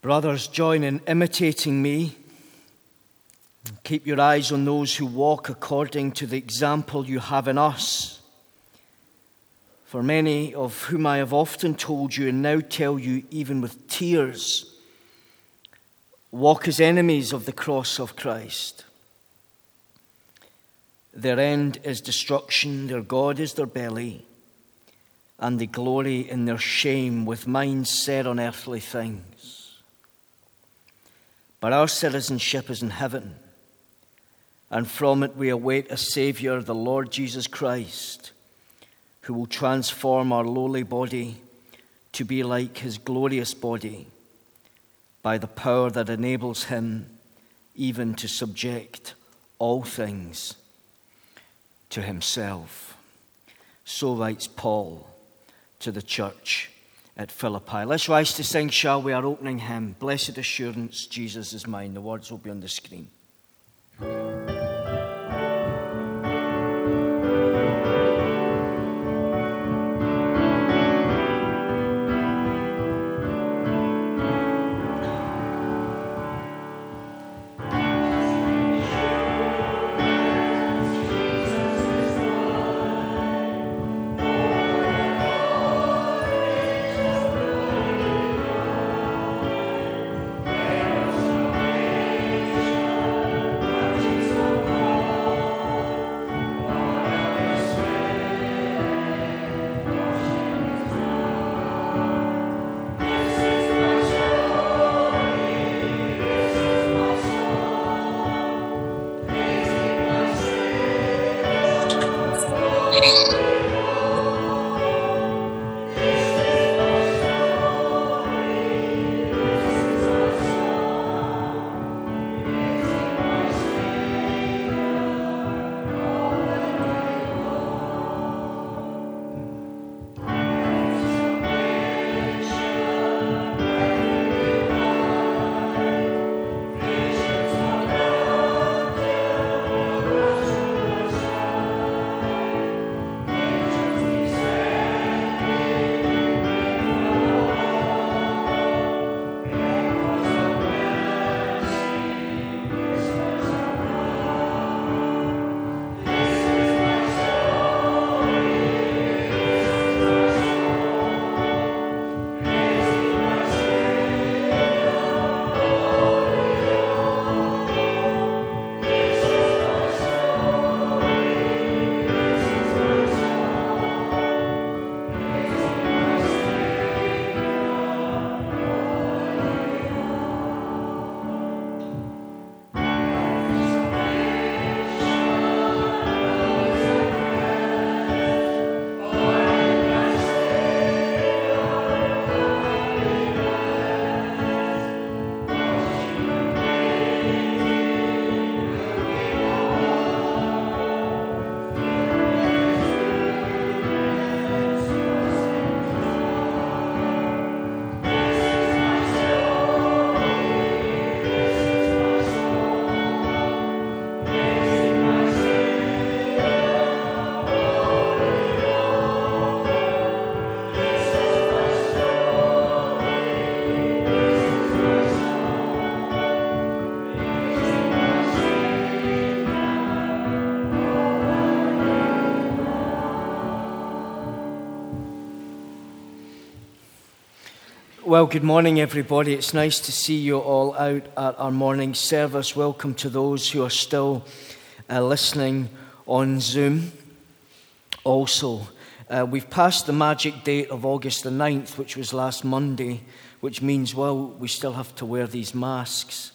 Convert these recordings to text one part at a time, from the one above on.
Brothers, join in imitating me. Keep your eyes on those who walk according to the example you have in us. For many of whom I have often told you and now tell you even with tears, walk as enemies of the cross of Christ. Their end is destruction, their God is their belly, and they glory in their shame with minds set on earthly things. But our citizenship is in heaven, and from it we await a Savior, the Lord Jesus Christ, who will transform our lowly body to be like his glorious body by the power that enables him even to subject all things to himself. So writes Paul to the church at Philippi. Let's rise to sing, shall we, our opening hymn, Blessed Assurance, Jesus is Mine. The words will be on the screen. Well, good morning, everybody. It's nice to see you all out at our morning service. Welcome to those who are still listening on Zoom. Also, we've passed the magic date of August the 9th, which was last Monday, which means, well, we still have to wear these masks.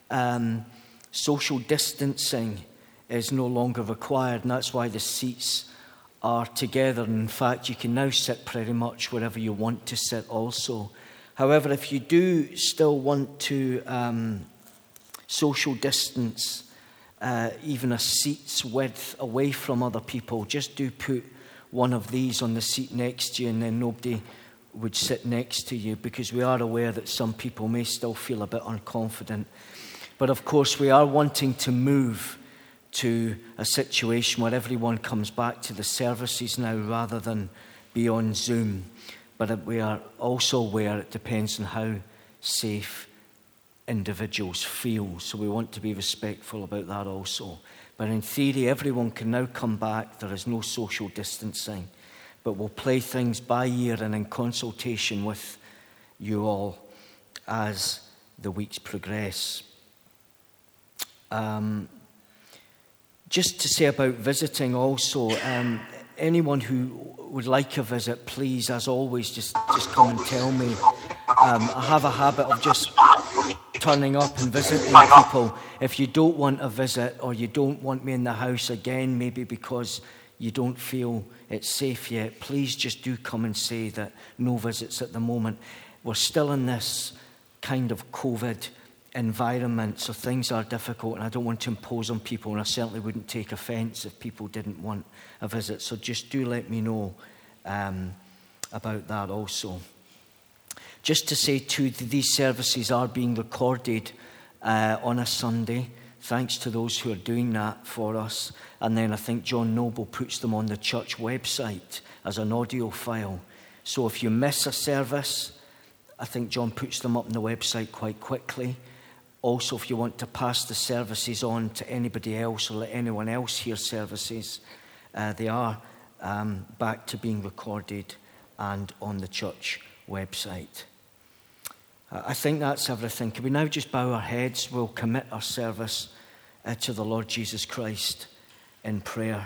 Social distancing is no longer required, and that's why the seats are together. And in fact, you can now sit pretty much wherever you want to sit also. However, if you do still want to social distance, even a seat's width away from other people, just do put one of these on the seat next to you, and then nobody would sit next to you, because we are aware that some people may still feel a bit unconfident. But of course, we are wanting to move to a situation where everyone comes back to the services now rather than be on Zoom. But we are also aware it depends on how safe individuals feel. So we want to be respectful about that also. But in theory, everyone can now come back. There is no social distancing. But we'll play things by ear and in consultation with you all as the weeks progress. Just to say about visiting also, anyone who would like a visit, please, as always, just come and tell me. I have a habit of just turning up and visiting people. If you don't want a visit or you don't want me in the house again, maybe because you don't feel it's safe yet, please just do come and say that no visits at the moment. We're still in this kind of COVID environment, so things are difficult, and I don't want to impose on people, and I certainly wouldn't take offence if people didn't want a visit. So just do let me know about that also. Just to say too, these services are being recorded on a Sunday. Thanks to those who are doing that for us. And then I think John Noble puts them on the church website as an audio file. So if you miss a service, I think John puts them up on the website quite quickly. Also, if you want to pass the services on to anybody else or let anyone else hear services, they are back to being recorded and on the church website. I think that's everything. Can we now just bow our heads? We'll commit our service to the Lord Jesus Christ in prayer.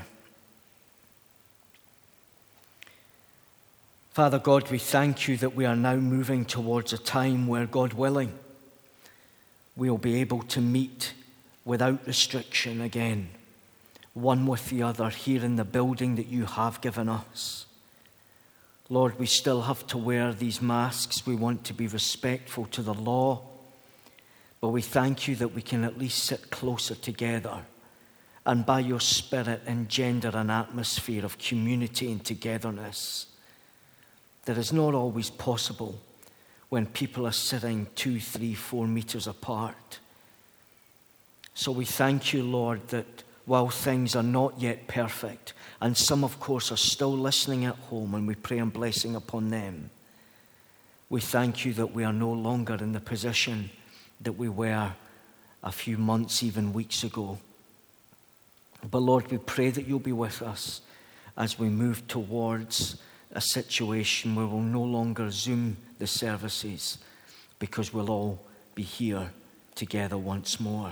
Father God, we thank you that we are now moving towards a time where, God willing, we'll be able to meet without restriction again, one with the other, here in the building that you have given us. Lord, we still have to wear these masks. We want to be respectful to the law. But we thank you that we can at least sit closer together and by your Spirit engender an atmosphere of community and togetherness that is not always possible when people are sitting 2, 3, 4 meters apart. So we thank you, Lord, that while things are not yet perfect, and some, of course, are still listening at home, and we pray a blessing upon them, we thank you that we are no longer in the position that we were a few months, even weeks ago. But Lord, we pray that you'll be with us as we move towards a situation where we'll no longer Zoom the services, because we'll all be here together once more.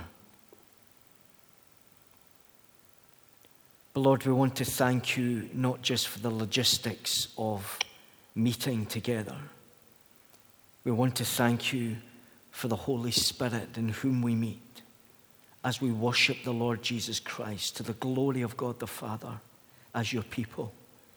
But Lord, we want to thank you not just for the logistics of meeting together. We want to thank you for the Holy Spirit in whom we meet as we worship the Lord Jesus Christ to the glory of God the Father as your people.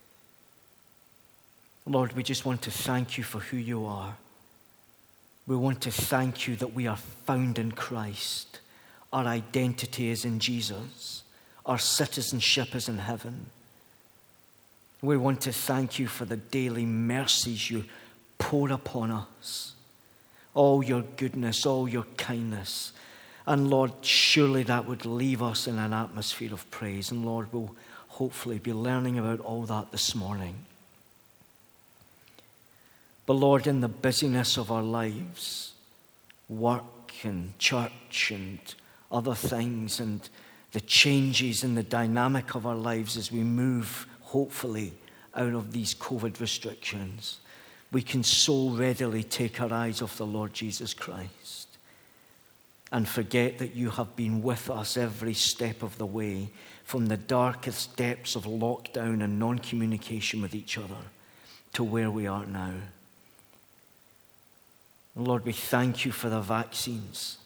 Lord, we just want to thank you for who you are. We want to thank you that we are found in Christ. Our identity is in Jesus. Our citizenship is in heaven. We want to thank you for the daily mercies you pour upon us. All your goodness, all your kindness. And Lord, surely that would leave us in an atmosphere of praise. And Lord, we'll hopefully be learning about all that this morning. But Lord, in the busyness of our lives, work and church and other things, and the changes in the dynamic of our lives as we move, hopefully, out of these COVID restrictions, we can so readily take our eyes off the Lord Jesus Christ and forget that you have been with us every step of the way, from the darkest depths of lockdown and non-communication with each other to where we are now. Lord, we thank you for the vaccines.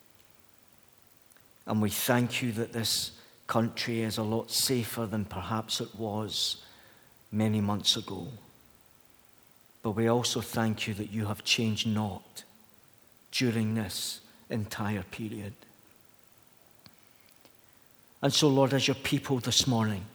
And we thank you that this country is a lot safer than perhaps it was many months ago. But we also thank you that you have changed not during this entire period. And so, Lord, as your people this morning,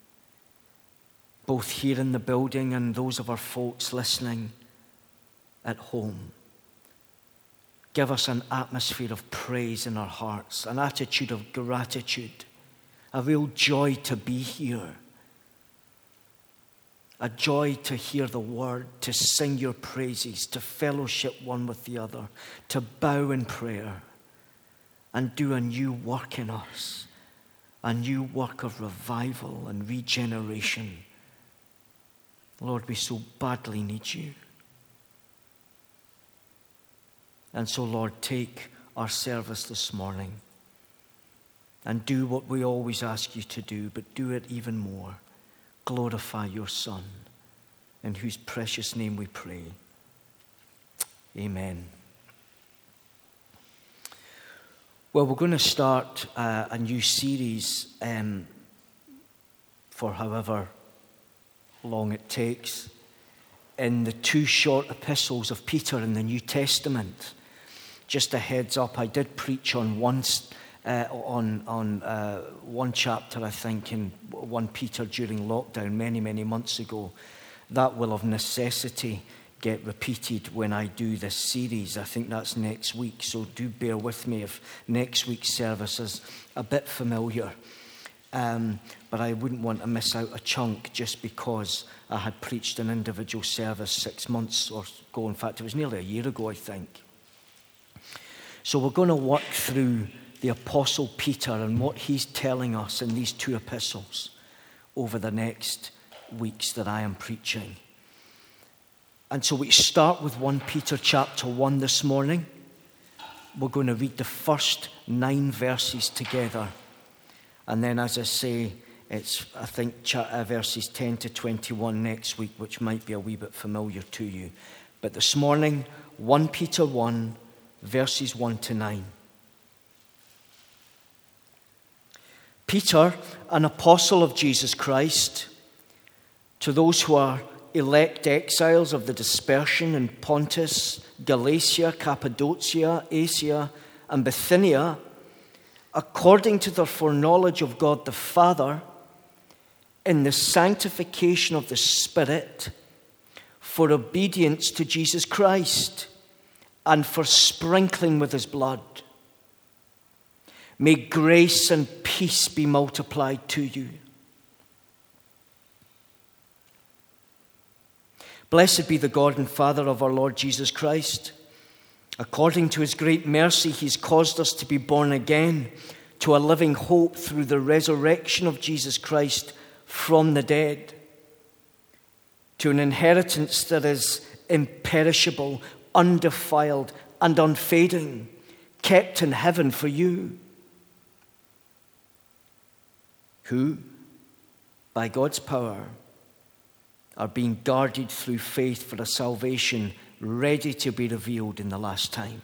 both here in the building and those of our folks listening at home, give us an atmosphere of praise in our hearts, an attitude of gratitude, a real joy to be here. a joy to hear the word, to sing your praises, to fellowship one with the other, to bow in prayer and do a new work in us, a new work of revival and regeneration. Lord, we so badly need you. And so, Lord, take our service this morning and do what we always ask you to do, but do it even more. Glorify your Son, in whose precious name we pray. Amen. Well, we're going to start a new series for however long it takes in the two short epistles of Peter in the New Testament. Just a heads up, I did preach on one chapter, I think, in 1 Peter during lockdown many months ago. That will of necessity get repeated when I do this series. I think that's next week, so do bear with me if next week's service is a bit familiar. But I wouldn't want to miss out a chunk just because I had preached an individual service 6 months or ago. In fact, it was nearly a year ago, I think. So we're going to work through the Apostle Peter and what he's telling us in these two epistles over the next weeks that I am preaching. And so we start with 1 Peter chapter 1 this morning. We're going to read the first 9 verses together. And then, as I say, it's, I think, verses 10 to 21 next week, which might be a wee bit familiar to you. But this morning, 1 Peter 1, verses 1 to 9. Peter, an apostle of Jesus Christ, to those who are elect exiles of the dispersion in Pontus, Galatia, Cappadocia, Asia, and Bithynia, according to the foreknowledge of God the Father, in the sanctification of the Spirit, for obedience to Jesus Christ, and for sprinkling with his blood. May grace and peace be multiplied to you. Blessed be the God and Father of our Lord Jesus Christ. According to his great mercy, he's caused us to be born again to a living hope through the resurrection of Jesus Christ from the dead, to an inheritance that is imperishable, undefiled, and unfading, kept in heaven for you, who, by God's power, are being guarded through faith for a salvation ready to be revealed in the last time.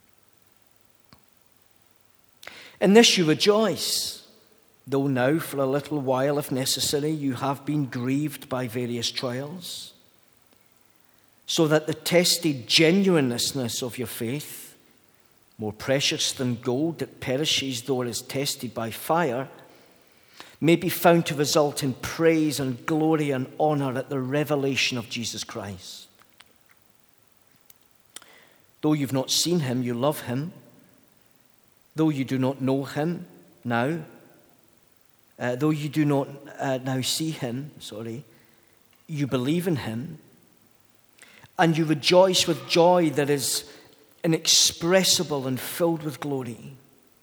In this you rejoice, though now for a little while, if necessary, you have been grieved by various trials, so that the tested genuineness of your faith, more precious than gold that perishes though it is tested by fire, may be found to result in praise and glory and honor at the revelation of Jesus Christ. Though you've not seen him, you love him. Though you do not know him now, though you do not now see him, you believe in him, and you rejoice with joy that is inexpressible and filled with glory,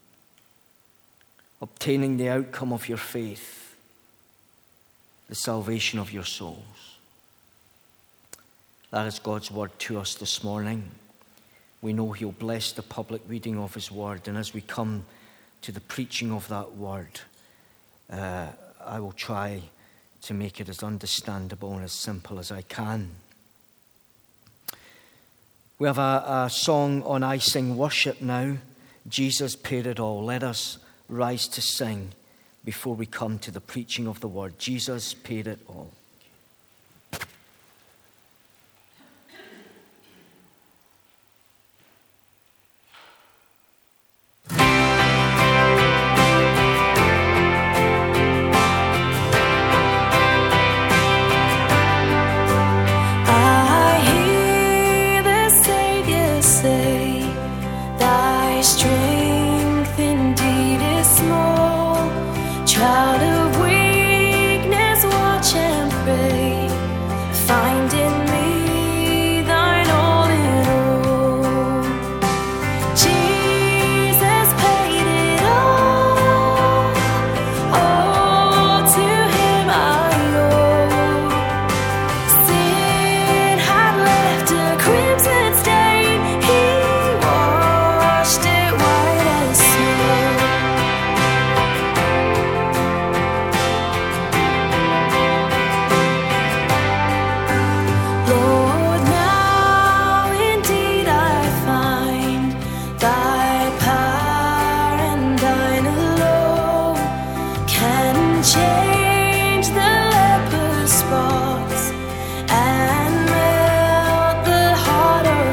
obtaining the outcome of your faith, the salvation of your souls. That is God's word to us this morning. We know he'll bless the public reading of his word, and as we come to the preaching of that word, I will try to make it as understandable and as simple as I can. We have a song on I Sing Worship now, Jesus Paid It All. Let us rise to sing before we come to the preaching of the word. Jesus paid it all. Child of weakness, watch and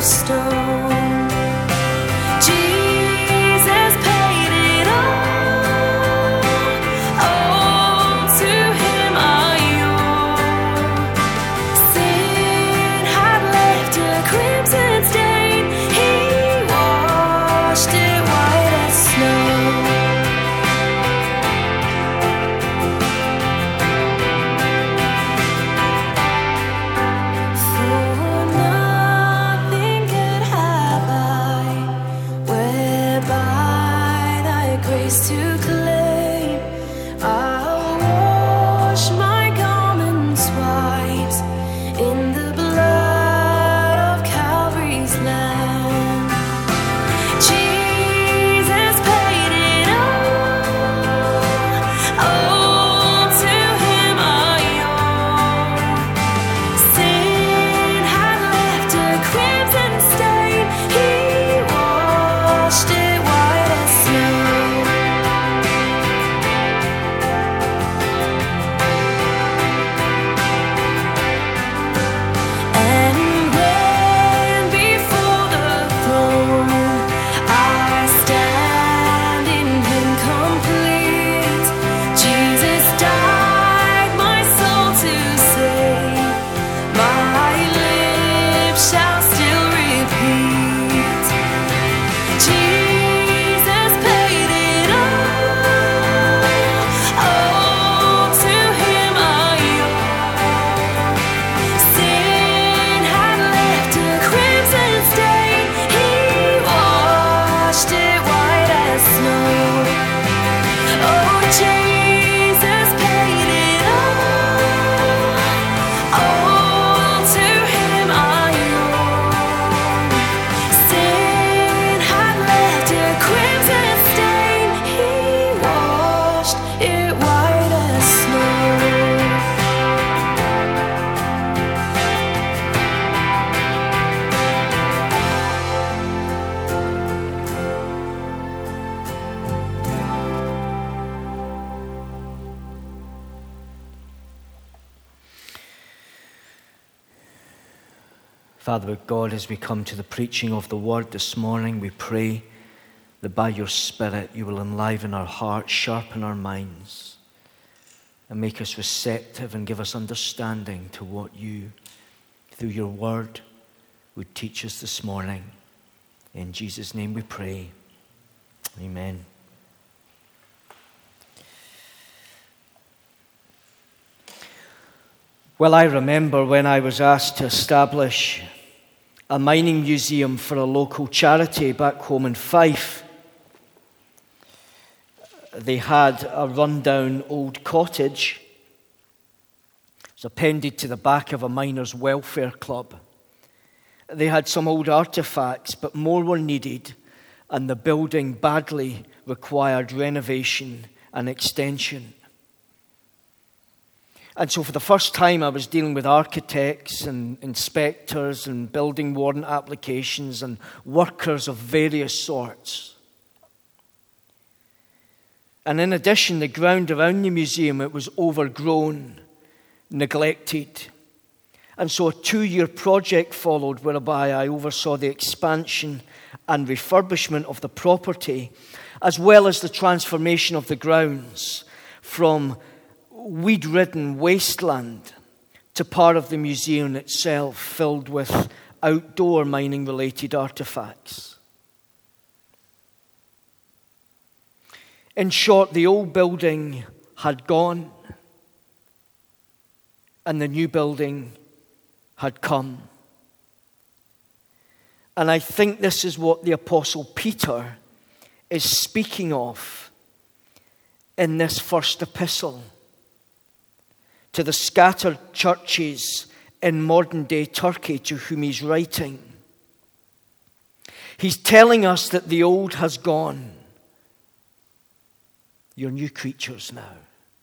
stone. Jesus paid it all. Oh, to him I owe. Sin had left a crimson stain. He washed it white as snow. To claim, I'll wash my garments white in the blood of Calvary's Lamb. Jesus paid it all. Oh, to him I owe. Sin had left a crimson stain. He washed it white as snow. Father God, as we come to the preaching of the word this morning, we pray that by your Spirit you will enliven our hearts, sharpen our minds, and make us receptive and give us understanding to what you, through your word, would teach us this morning. In Jesus' name we pray. Amen. Well, I remember when I was asked to establish a mining museum for a local charity back home in Fife. They had a rundown old cottage. It was appended to the back of a miners' welfare club. They had some old artifacts, but more were needed, and the building badly required renovation and extension. And so for the first time, I was dealing with architects and inspectors and building warrant applications and workers of various sorts. And in addition, the ground around the museum, it was overgrown, neglected. And so a 2-year project followed whereby I oversaw the expansion and refurbishment of the property, as well as the transformation of the grounds from weed-ridden wasteland to part of the museum itself filled with outdoor mining-related artifacts. In short, the old building had gone and the new building had come. And I think this is what the Apostle Peter is speaking of in this first epistle to the scattered churches in modern-day Turkey to whom he's writing. He's telling us that the old has gone. You're new creatures now.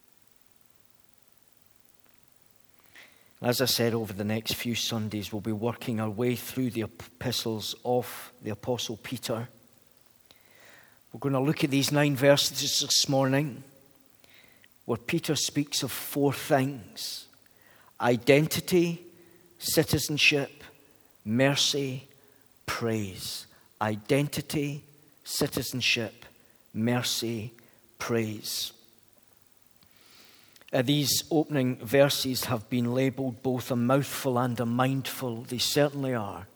As I said, over the next few Sundays, we'll be working our way through the epistles of the Apostle Peter. We're going to look at these 9 verses this morning, where Peter speaks of 4 things: identity, citizenship, mercy, praise. Identity, citizenship, mercy, praise. These opening verses have been labeled both a mouthful and a mindful. They certainly are.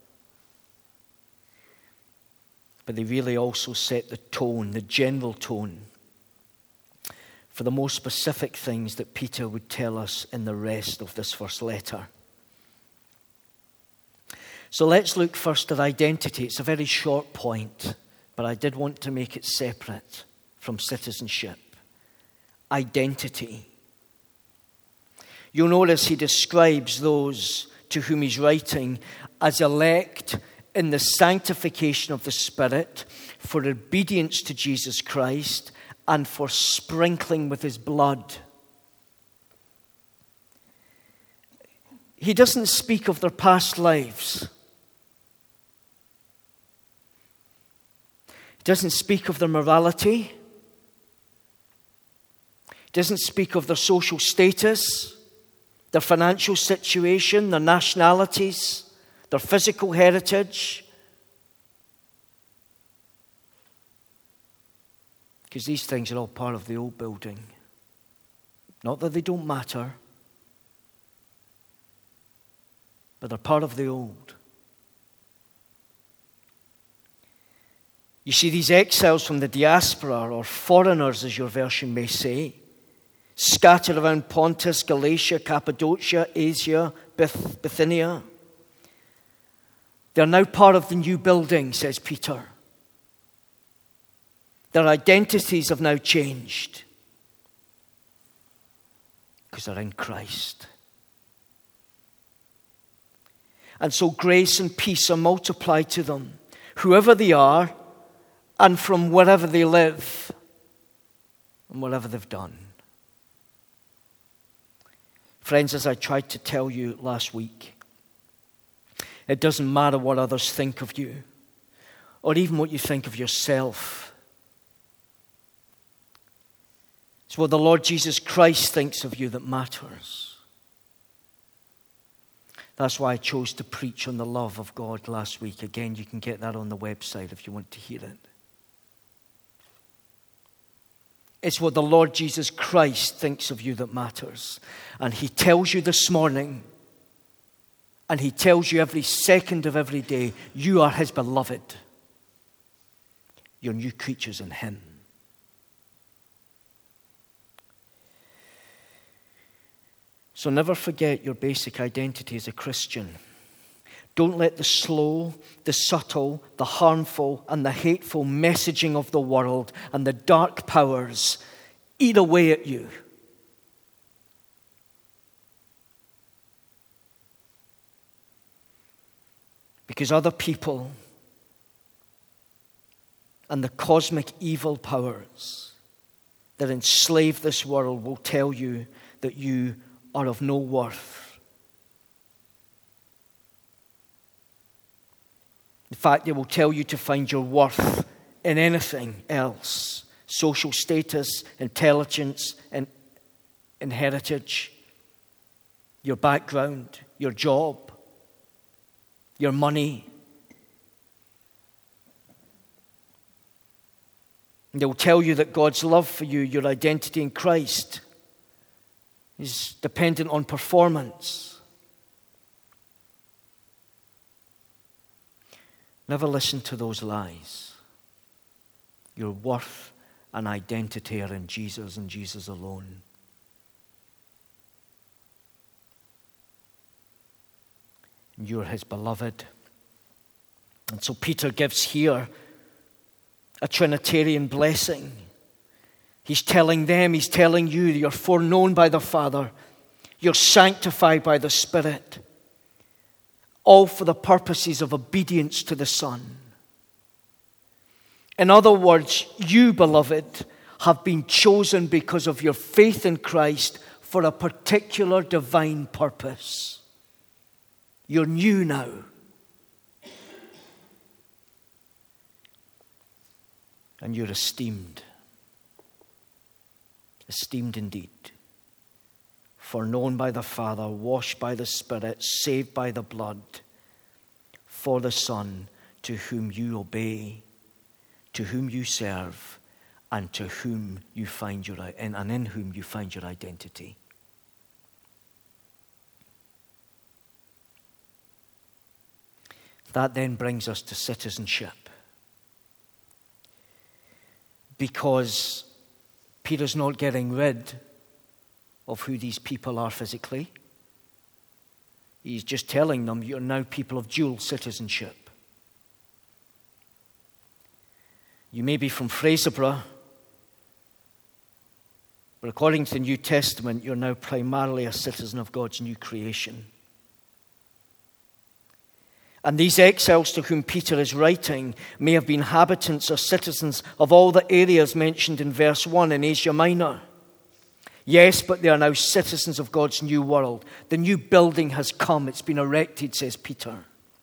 But they really also set the tone, the general tone, for the more specific things that Peter would tell us in the rest of this first letter. So let's look first at identity. It's a very short point, but I did want to make it separate from citizenship. Identity. You'll notice he describes those to whom he's writing as elect in the sanctification of the Spirit, for obedience to Jesus Christ, and for sprinkling with his blood. He doesn't speak of their past lives. He doesn't speak of their morality. He doesn't speak of their social status, their financial situation, their nationalities, their physical heritage. Because these things are all part of the old building. Not that they don't matter, but they're part of the old. You see, these exiles from the diaspora, or foreigners as your version may say, scattered around Pontus, Galatia, Cappadocia, Asia, Bithynia. They're now part of the new building, says Peter. Their identities have now changed because they're in Christ. And so grace and peace are multiplied to them, whoever they are, and from wherever they live, and whatever they've done. Friends, as I tried to tell you last week, it doesn't matter what others think of you, or even what you think of yourself. It's what the Lord Jesus Christ thinks of you that matters. That's why I chose to preach on the love of God last week. Again, you can get that on the website if you want to hear it. It's what the Lord Jesus Christ thinks of you that matters. And he tells you this morning, and he tells you every second of every day, you are his beloved. You're new creatures in him. So never forget your basic identity as a Christian. Don't let the slow, the subtle, the harmful, and the hateful messaging of the world and the dark powers eat away at you. Because other people and the cosmic evil powers that enslave this world will tell you that you are of no worth. In fact, they will tell you to find your worth in anything else. Social status, intelligence, and heritage, your background, your job, your money. And they'll tell you that God's love for you, your identity in Christ, is dependent on performance. Never listen to those lies. Your worth and identity are in Jesus and Jesus alone. And you're his beloved. And so Peter gives here a Trinitarian blessing. He's telling them, he's telling you, you're foreknown by the Father. You're sanctified by the Spirit. All for the purposes of obedience to the Son. In other words, you, beloved, have been chosen because of your faith in Christ for a particular divine purpose. You're new now. And you're esteemed. Esteemed indeed. Foreknown by the Father, washed by the Spirit, saved by the blood, for the Son, to whom you obey, to whom you serve, and to whom you find and in whom you find your identity. That then brings us to citizenship. Because Peter's not getting rid of who these people are physically. He's just telling them, you're now people of dual citizenship. You may be from Fraserburgh, but according to the New Testament, you're now primarily a citizen of God's new creation. And these exiles to whom Peter is writing may have been inhabitants or citizens of all the areas mentioned in verse 1 in Asia Minor. Yes, but they are now citizens of God's new world. The new building has come. It's been erected, says Peter.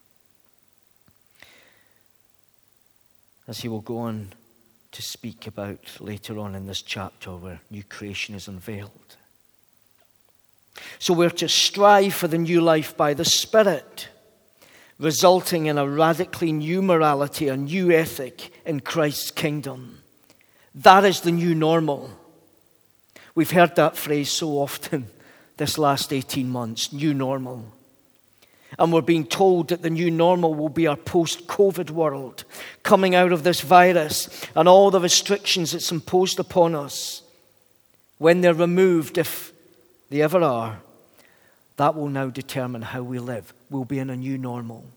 As he will go on to speak about later on in this chapter where new creation is unveiled. So we're to strive for the new life by the Spirit, resulting in a radically new morality, a new ethic in Christ's kingdom. That is the new normal. We've heard that phrase so often this last 18 months, new normal. And we're being told that the new normal will be our post-COVID world, coming out of this virus and all the restrictions it's imposed upon us. When they're removed, if they ever are, that will now determine how we live. We'll be in a new normal.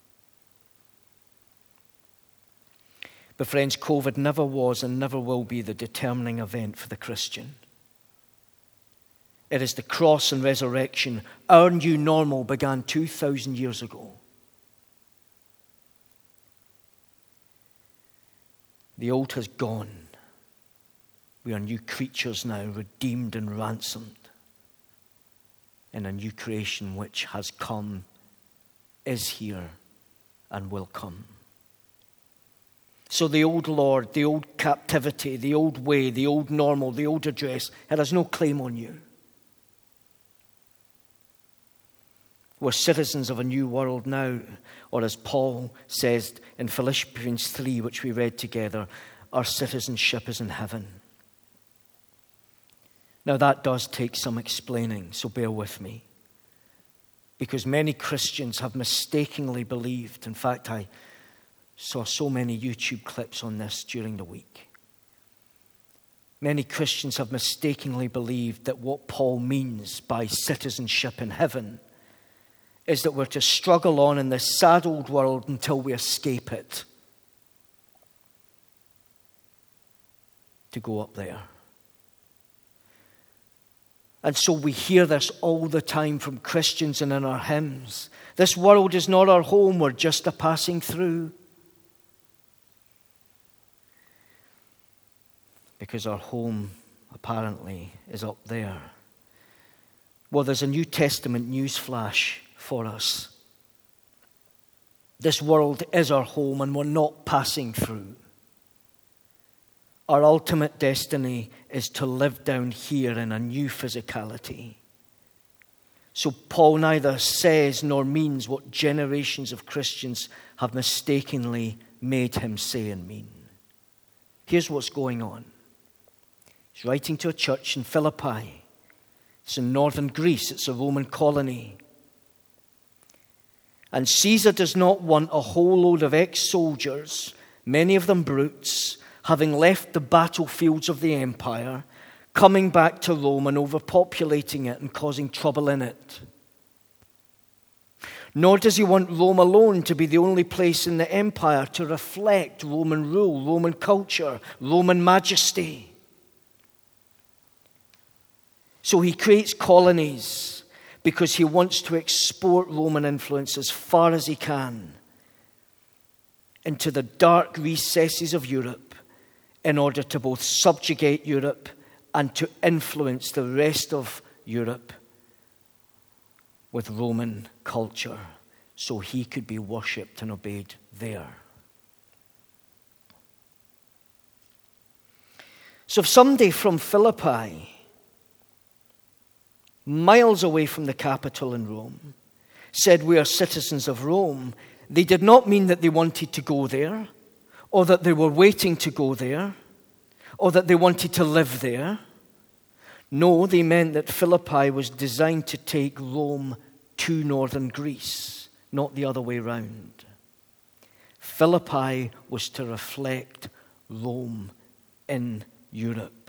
But friends, COVID never was and never will be the determining event for the Christian. It is the cross and resurrection. Our new normal began 2,000 years ago. The old has gone. We are new creatures now, redeemed and ransomed in a new creation which has come, is here, and will come. So the old Lord, the old captivity, the old way, the old normal, the old address, it has no claim on you. We're citizens of a new world now, or as Paul says in Philippians 3, which we read together, our citizenship is in heaven. Now that does take some explaining, so bear with me. Because many Christians have mistakenly believed, in fact I saw so many YouTube clips on this during the week. Many Christians have mistakenly believed that what Paul means by citizenship in heaven is that we're to struggle on in this sad old world until we escape it to go up there. And so we hear this all the time from Christians and in our hymns. This world is not our home, we're just a passing through. Because our home, apparently, is up there. Well, there's a New Testament news flash for us. This world is our home and we're not passing through. Our ultimate destiny is to live down here in a new physicality. So Paul neither says nor means what generations of Christians have mistakenly made him say and mean. Here's what's going on. He's writing to a church in Philippi. It's in northern Greece. It's a Roman colony. And Caesar does not want a whole load of ex-soldiers, many of them brutes, having left the battlefields of the empire, coming back to Rome and overpopulating it and causing trouble in it. Nor does he want Rome alone to be the only place in the empire to reflect Roman rule, Roman culture, Roman majesty. So he creates colonies because he wants to export Roman influence as far as he can into the dark recesses of Europe in order to both subjugate Europe and to influence the rest of Europe with Roman culture so he could be worshipped and obeyed there. So if somebody from Philippi, miles away from the capital in Rome, said we are citizens of Rome, They did not mean that they wanted to go there, or that they were waiting to go there, or that they wanted to live there. No, they meant that Philippi was designed to take Rome to northern Greece, not the other way round. Philippi was to reflect Rome in Europe.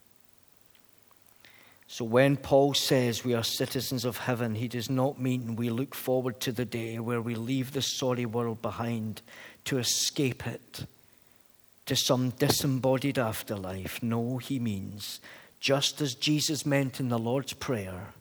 So when Paul says we are citizens of heaven, he does not mean we look forward to the day where we leave the sorry world behind to escape it to some disembodied afterlife. No, he means, just as Jesus meant in the Lord's Prayer,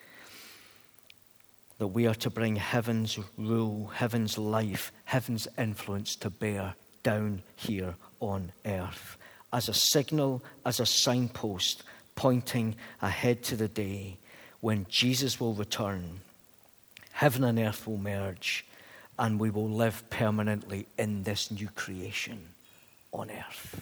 that we are to bring heaven's rule, heaven's life, heaven's influence to bear down here on earth as a signal, as a signpost, pointing ahead to the day when Jesus will return. Heaven and earth will merge, and we will live permanently in this new creation on earth.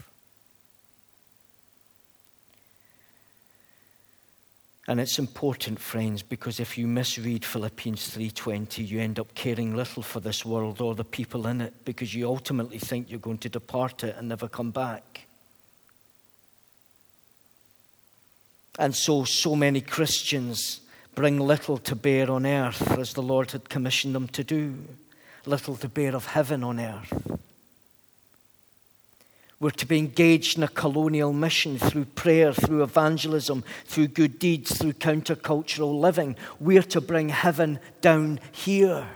And it's important, friends, because if you misread Philippians 3:20, you end up caring little for this world or the people in it, because you ultimately think you're going to depart it and never come back. And so many Christians bring little to bear on earth, as the Lord had commissioned them to do. Little to bear of heaven on earth. We're to be engaged in a colonial mission through prayer, through evangelism, through good deeds, through countercultural living. We're to bring heaven down here.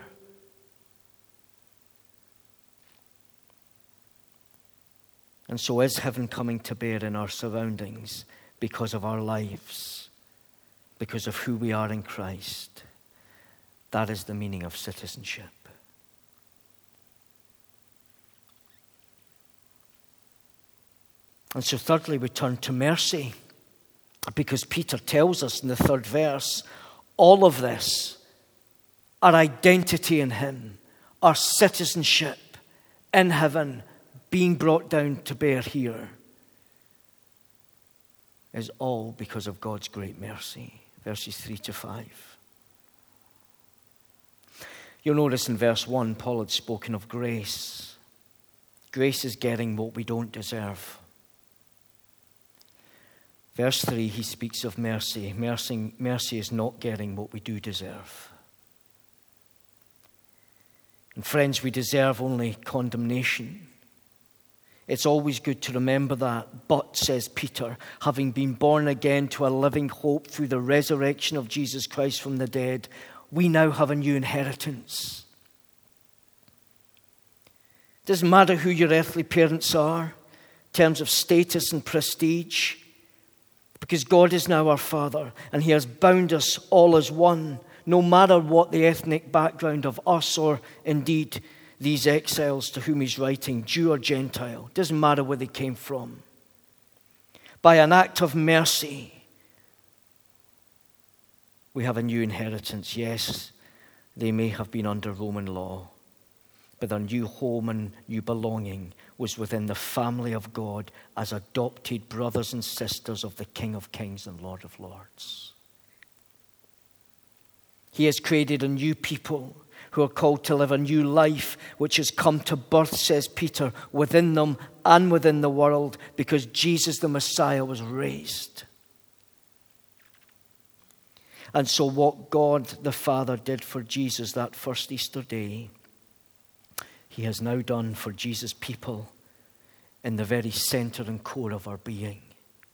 And so is heaven coming to bear in our surroundings because of our lives, because of who we are in Christ? That is the meaning of citizenship. And so thirdly, we turn to mercy, because Peter tells us in the 3rd verse, all of this, our identity in him, our citizenship in heaven, being brought down to bear here, is all because of God's great mercy. Verses 3-5. You'll notice in verse 1, Paul had spoken of grace. Grace is getting what we don't deserve. Verse 3, he speaks of mercy. Mercy is not getting what we do deserve. And friends, we deserve only condemnation. It's always good to remember that. But, says Peter, having been born again to a living hope through the resurrection of Jesus Christ from the dead, we now have a new inheritance. It doesn't matter who your earthly parents are in terms of status and prestige, because God is now our Father, and he has bound us all as one, no matter what the ethnic background of us, or indeed these exiles to whom he's writing, Jew or Gentile. It doesn't matter where they came from. By an act of mercy, we have a new inheritance. Yes, they may have been under Roman law, but their new home and new belonging was within the family of God as adopted brothers and sisters of the King of Kings and Lord of Lords. He has created a new people who are called to live a new life, which has come to birth, says Peter, within them and within the world, because Jesus the Messiah was raised. And so what God the Father did for Jesus that first Easter day, he has now done for Jesus' people in the very center and core of our being.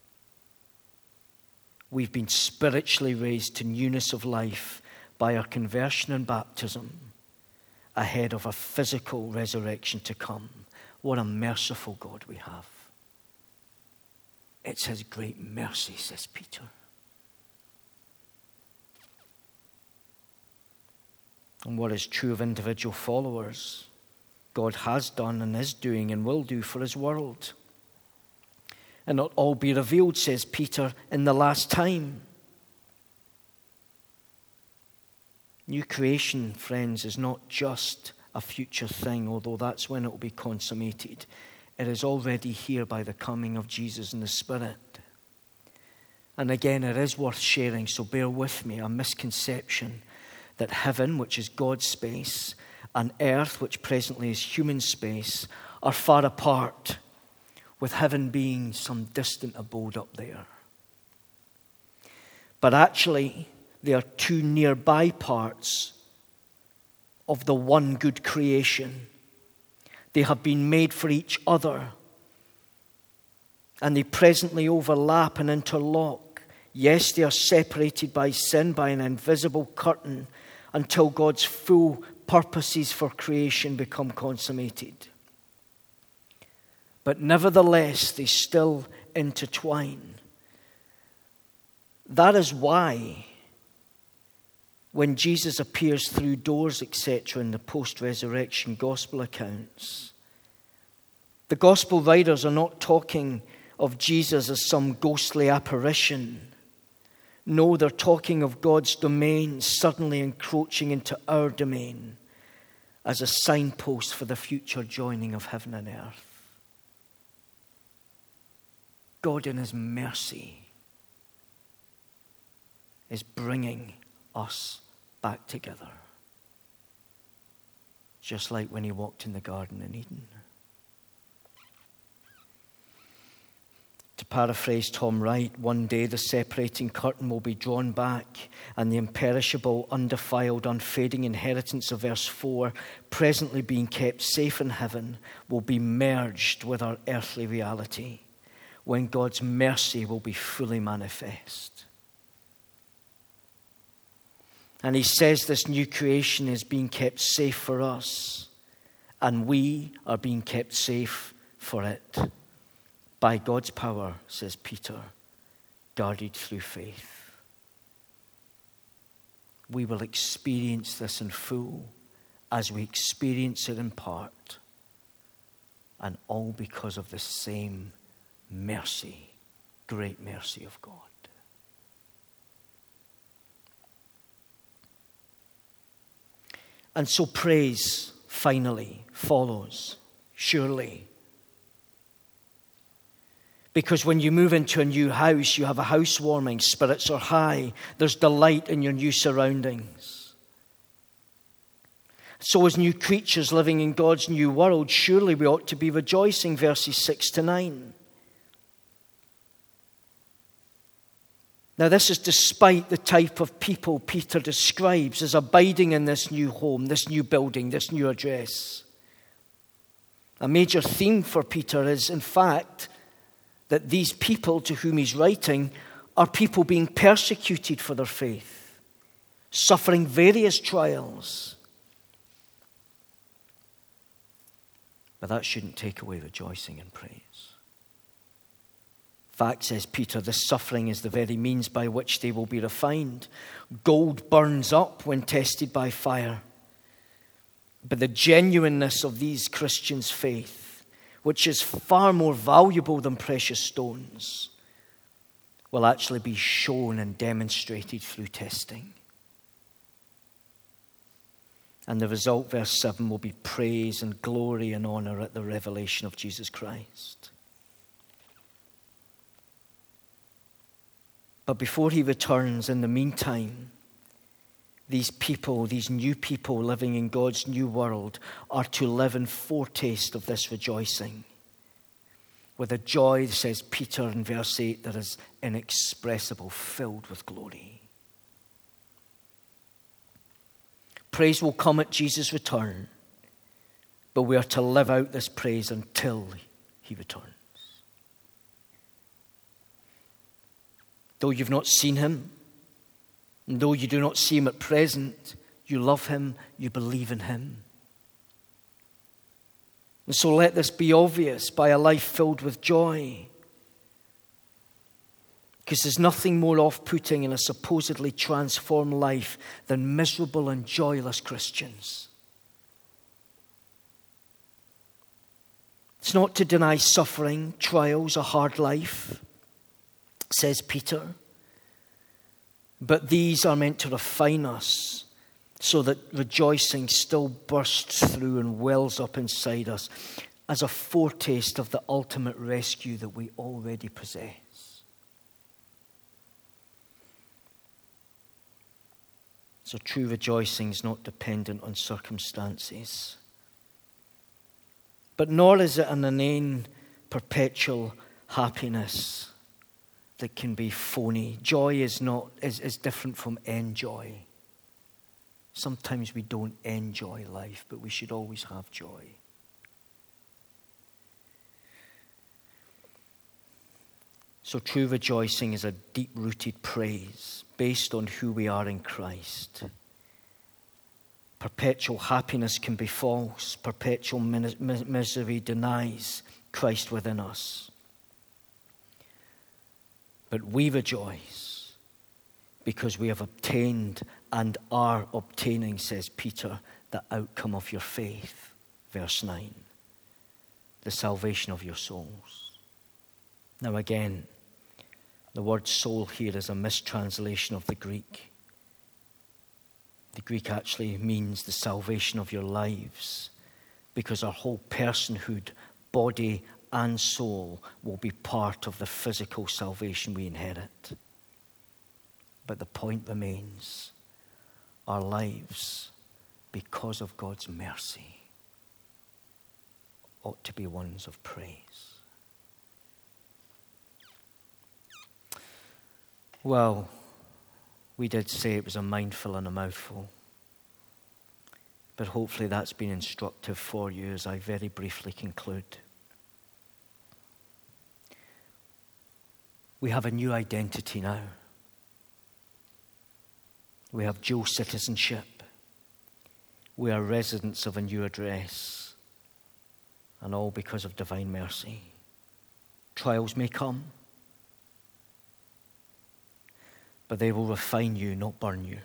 We've been spiritually raised to newness of life by our conversion and baptism, ahead of a physical resurrection to come. What a merciful God we have. It's his great mercy, says Peter. And what is true of individual followers, God has done and is doing and will do for his world. And not all be revealed, says Peter, in the last time. New creation, friends, is not just a future thing, although that's when it will be consummated. It is already here by the coming of Jesus in the Spirit. And again, it is worth sharing, so bear with me, a misconception that heaven, which is God's space, and earth, which presently is human space, are far apart, with heaven being some distant abode up there. But actually, they are two nearby parts of the one good creation. They have been made for each other, and they presently overlap and interlock. Yes, they are separated by sin, by an invisible curtain, until God's full purposes for creation become consummated. But nevertheless, they still intertwine. That is why when Jesus appears through doors, etc., in the post-resurrection gospel accounts, the gospel writers are not talking of Jesus as some ghostly apparition. No, they're talking of God's domain suddenly encroaching into our domain as a signpost for the future joining of heaven and earth. God in his mercy is bringing us back together. Just like when he walked in the Garden in Eden. To paraphrase Tom Wright, one day the separating curtain will be drawn back, and the imperishable, undefiled, unfading inheritance of verse 4, presently being kept safe in heaven, will be merged with our earthly reality, when God's mercy will be fully manifest. And he says this new creation is being kept safe for us, and we are being kept safe for it. By God's power, says Peter, guarded through faith. We will experience this in full as we experience it in part, and all because of the same mercy, great mercy of God. And so praise, finally, follows, surely. Because when you move into a new house, you have a housewarming, spirits are high, there's delight in your new surroundings. So as new creatures living in God's new world, surely we ought to be rejoicing, verses 6 to 9. Now this is despite the type of people Peter describes as abiding in this new home, this new building, this new address. A major theme for Peter is, in fact, that these people to whom he's writing are people being persecuted for their faith, suffering various trials. But that shouldn't take away rejoicing and praise. In fact, says Peter, this suffering is the very means by which they will be refined. Gold burns up when tested by fire. But the genuineness of these Christians' faith, which is far more valuable than precious stones, will actually be shown and demonstrated through testing. And the result, verse 7, will be praise and glory and honor at the revelation of Jesus Christ. But before he returns, in the meantime, these people, these new people living in God's new world, are to live in foretaste of this rejoicing, with a joy, says Peter in verse 8, that is inexpressible, filled with glory. Praise will come at Jesus' return, but we are to live out this praise until he returns. Though you've not seen him, and though you do not see him at present, you love him, you believe in him. And so let this be obvious by a life filled with joy. Because there's nothing more off-putting in a supposedly transformed life than miserable and joyless Christians. It's not to deny suffering, trials, a hard life, says Peter. But these are meant to refine us so that rejoicing still bursts through and wells up inside us as a foretaste of the ultimate rescue that we already possess. So true rejoicing is not dependent on circumstances. But nor is it an inane, perpetual happiness that can be phony. Joy is different from enjoy. Sometimes we don't enjoy life, but we should always have joy. So true rejoicing is a deep-rooted praise based on who we are in Christ. Perpetual happiness can be false. Perpetual misery denies Christ within us. But we rejoice because we have obtained and are obtaining, says Peter, the outcome of your faith. Verse 9. The salvation of your souls. Now again, the word soul here is a mistranslation of the Greek. The Greek actually means the salvation of your lives, because our whole personhood, body and soul, will be part of the physical salvation we inherit. But the point remains, our lives, because of God's mercy, ought to be ones of praise. Well, we did say it was a mindful and a mouthful. But hopefully that's been instructive for you as I very briefly conclude. We have a new identity now. We have dual citizenship. We are residents of a new address. And all because of divine mercy. Trials may come, but they will refine you, not burn you.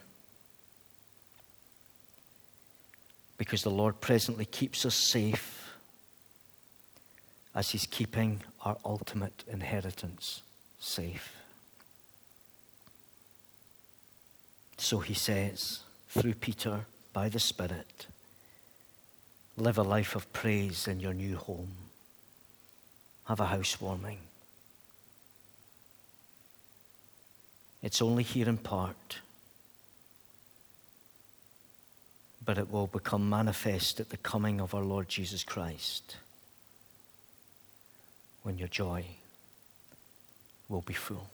Because the Lord presently keeps us safe as He's keeping our ultimate inheritance safe. So He says, through Peter, by the Spirit, live a life of praise in your new home. Have a housewarming. It's only here in part, but it will become manifest at the coming of our Lord Jesus Christ, when your joy will be full.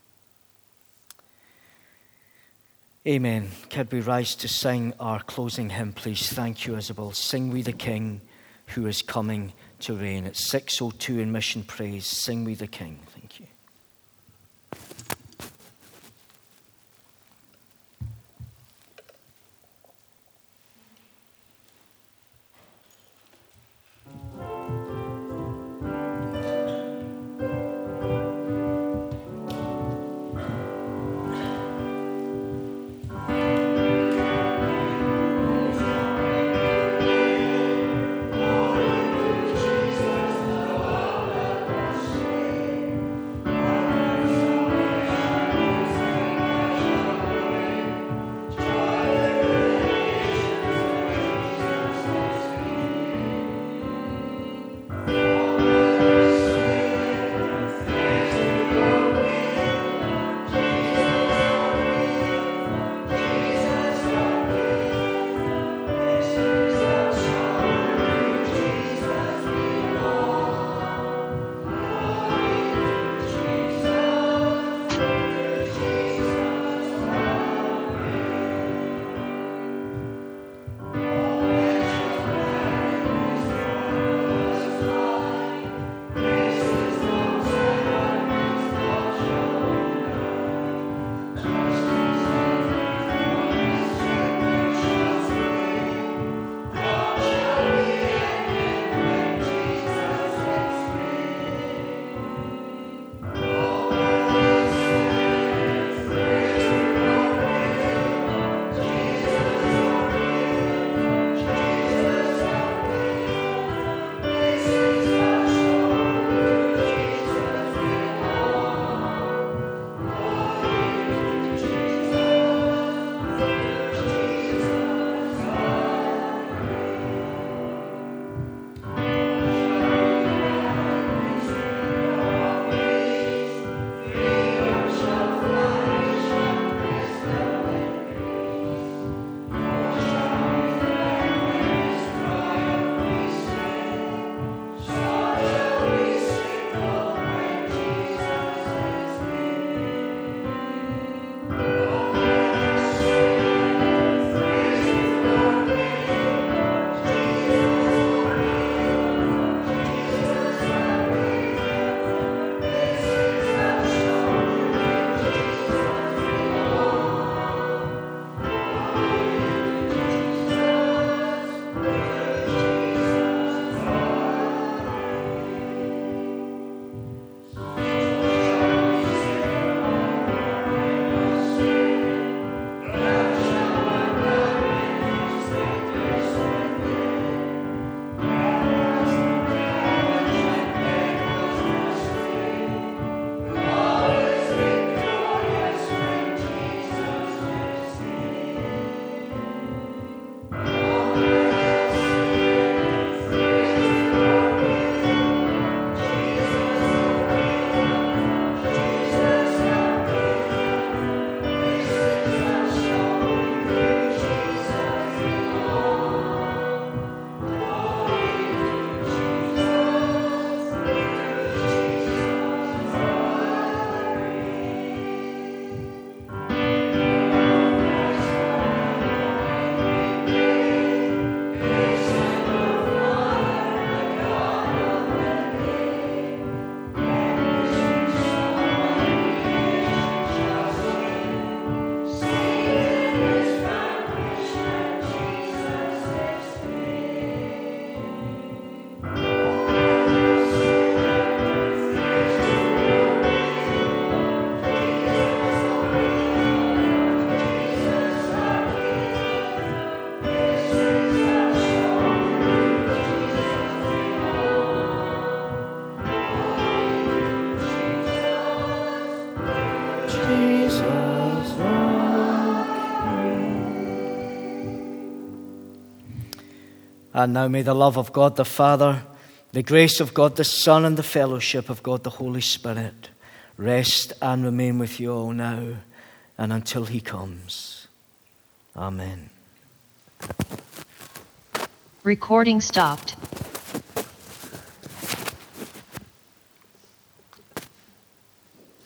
Amen. Could we rise to sing our closing hymn, please? Thank you, Isabel. Sing we the King who is coming to reign. It's 6:02 in Mission Praise. Sing we the King. Thank you. And now may the love of God the Father, the grace of God the Son, and the fellowship of God the Holy Spirit rest and remain with you all now and until he comes. Amen. Recording stopped.